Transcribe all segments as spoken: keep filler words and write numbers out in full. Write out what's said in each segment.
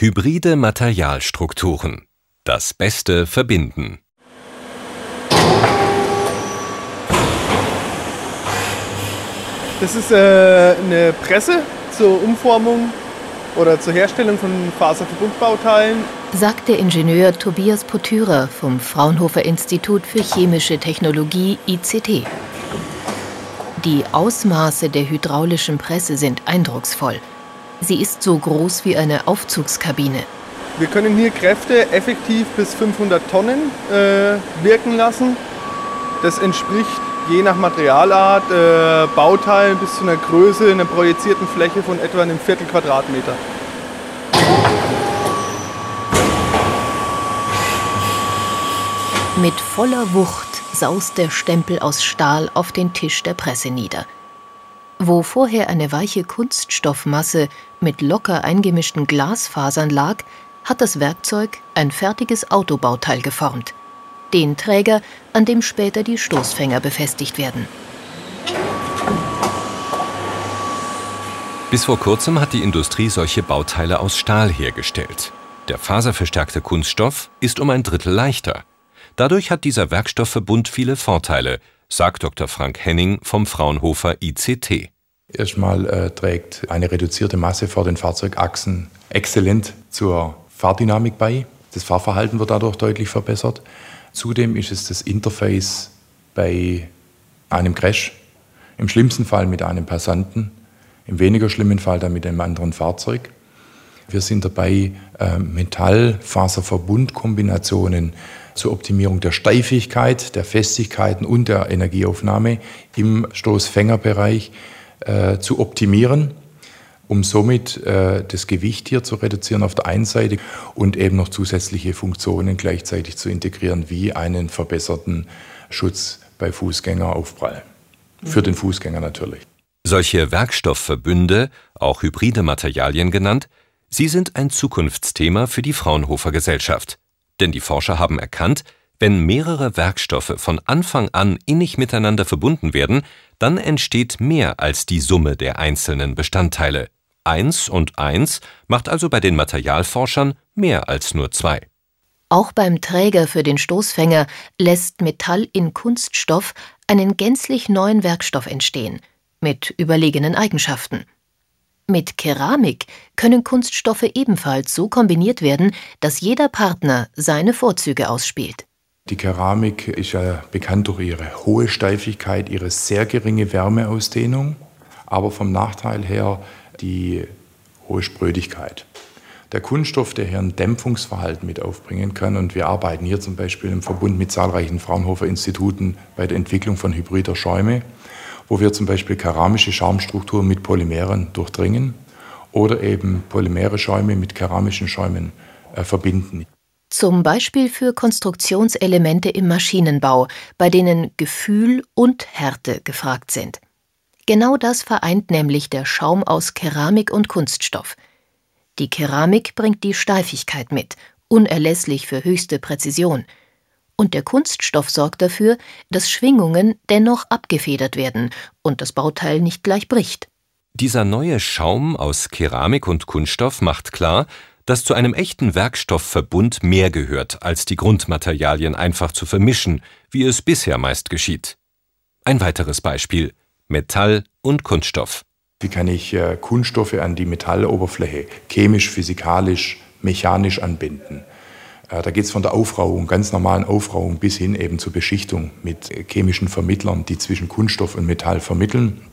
Hybride Materialstrukturen. Das Beste verbinden. Das ist äh, eine Presse zur Umformung oder zur Herstellung von Faserverbundbauteilen, sagt der Ingenieur Tobias Potürer vom Fraunhofer Institut für Chemische Technologie I C T. Die Ausmaße der hydraulischen Presse sind eindrucksvoll. Sie ist so groß wie eine Aufzugskabine. Wir können hier Kräfte effektiv bis fünfhundert Tonnen äh, wirken lassen. Das entspricht je nach Materialart äh, Bauteilen bis zu einer Größe, einer projizierten Fläche von etwa einem Viertel Quadratmeter. Mit voller Wucht saust der Stempel aus Stahl auf den Tisch der Presse nieder. Wo vorher eine weiche Kunststoffmasse mit locker eingemischten Glasfasern lag, hat das Werkzeug ein fertiges Autobauteil geformt. Den Träger, an dem später die Stoßfänger befestigt werden. Bis vor kurzem hat die Industrie solche Bauteile aus Stahl hergestellt. Der faserverstärkte Kunststoff ist um ein Drittel leichter. Dadurch hat dieser Werkstoffverbund viele Vorteile, sagt Doktor Frank Henning vom Fraunhofer I C T. Erstmal äh, trägt eine reduzierte Masse vor den Fahrzeugachsen exzellent zur Fahrdynamik bei. Das Fahrverhalten wird dadurch deutlich verbessert. Zudem ist es das Interface bei einem Crash, im schlimmsten Fall mit einem Passanten, im weniger schlimmen Fall dann mit einem anderen Fahrzeug. Wir sind dabei, äh, Metall-Faserverbundkombinationen zur Optimierung der Steifigkeit, der Festigkeiten und der Energieaufnahme im Stoßfängerbereich äh, zu optimieren, um somit äh, das Gewicht hier zu reduzieren auf der einen Seite und eben noch zusätzliche Funktionen gleichzeitig zu integrieren, wie einen verbesserten Schutz bei Fußgängeraufprall. Für den Fußgänger natürlich. Solche Werkstoffverbünde, auch hybride Materialien genannt, sie sind ein Zukunftsthema für die Fraunhofer Gesellschaft. Denn die Forscher haben erkannt, wenn mehrere Werkstoffe von Anfang an innig miteinander verbunden werden, dann entsteht mehr als die Summe der einzelnen Bestandteile. Eins und eins macht also bei den Materialforschern mehr als nur zwei. Auch beim Träger für den Stoßfänger lässt Metall in Kunststoff einen gänzlich neuen Werkstoff entstehen, mit überlegenen Eigenschaften. Mit Keramik können Kunststoffe ebenfalls so kombiniert werden, dass jeder Partner seine Vorzüge ausspielt. Die Keramik ist ja bekannt durch ihre hohe Steifigkeit, ihre sehr geringe Wärmeausdehnung, aber vom Nachteil her die hohe Sprödigkeit. Der Kunststoff, der hier ein Dämpfungsverhalten mit aufbringen kann, und wir arbeiten hier zum Beispiel im Verbund mit zahlreichen Fraunhofer Instituten bei der Entwicklung von hybrider Schäume, wo wir zum Beispiel keramische Schaumstrukturen mit Polymeren durchdringen oder eben polymere Schäume mit keramischen Schäumen äh, verbinden. Zum Beispiel für Konstruktionselemente im Maschinenbau, bei denen Gefühl und Härte gefragt sind. Genau das vereint nämlich der Schaum aus Keramik und Kunststoff. Die Keramik bringt die Steifigkeit mit, unerlässlich für höchste Präzision. Und der Kunststoff sorgt dafür, dass Schwingungen dennoch abgefedert werden und das Bauteil nicht gleich bricht. Dieser neue Schaum aus Keramik und Kunststoff macht klar, dass zu einem echten Werkstoffverbund mehr gehört, als die Grundmaterialien einfach zu vermischen, wie es bisher meist geschieht. Ein weiteres Beispiel: Metall und Kunststoff. Wie kann ich äh, Kunststoffe an die Metalloberfläche chemisch, physikalisch, mechanisch anbinden? Da geht es von der Aufrauung, ganz normalen Aufrauung, bis hin eben zur Beschichtung mit chemischen Vermittlern, die zwischen Kunststoff und Metall vermitteln.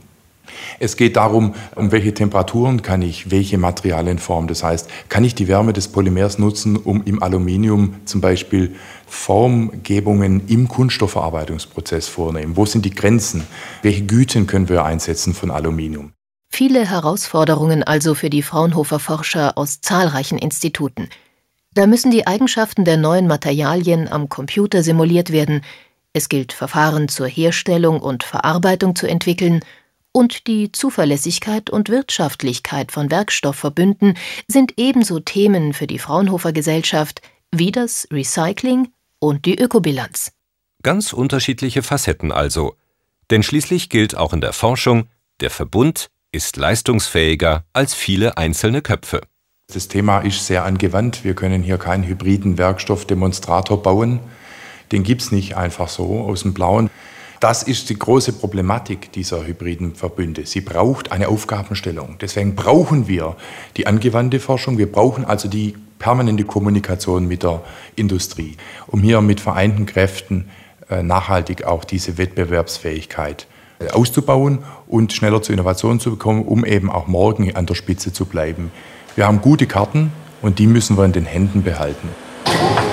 Es geht darum, um welche Temperaturen kann ich welche Materialien formen. Das heißt, kann ich die Wärme des Polymers nutzen, um im Aluminium zum Beispiel Formgebungen im Kunststoffverarbeitungsprozess vornehmen? Wo sind die Grenzen? Welche Güten können wir einsetzen von Aluminium? Viele Herausforderungen also für die Fraunhofer Forscher aus zahlreichen Instituten. Da müssen die Eigenschaften der neuen Materialien am Computer simuliert werden, es gilt Verfahren zur Herstellung und Verarbeitung zu entwickeln, und die Zuverlässigkeit und Wirtschaftlichkeit von Werkstoffverbünden sind ebenso Themen für die Fraunhofer Gesellschaft wie das Recycling und die Ökobilanz. Ganz unterschiedliche Facetten also. Denn schließlich gilt auch in der Forschung, der Verbund ist leistungsfähiger als viele einzelne Köpfe. Das Thema ist sehr angewandt. Wir können hier keinen hybriden Werkstoffdemonstrator bauen. Den gibt es nicht einfach so aus dem Blauen. Das ist die große Problematik dieser hybriden Verbünde. Sie braucht eine Aufgabenstellung. Deswegen brauchen wir die angewandte Forschung. Wir brauchen also die permanente Kommunikation mit der Industrie, um hier mit vereinten Kräften nachhaltig auch diese Wettbewerbsfähigkeit auszubauen und schneller zu Innovationen zu bekommen, um eben auch morgen an der Spitze zu bleiben. Wir haben gute Karten und die müssen wir in den Händen behalten.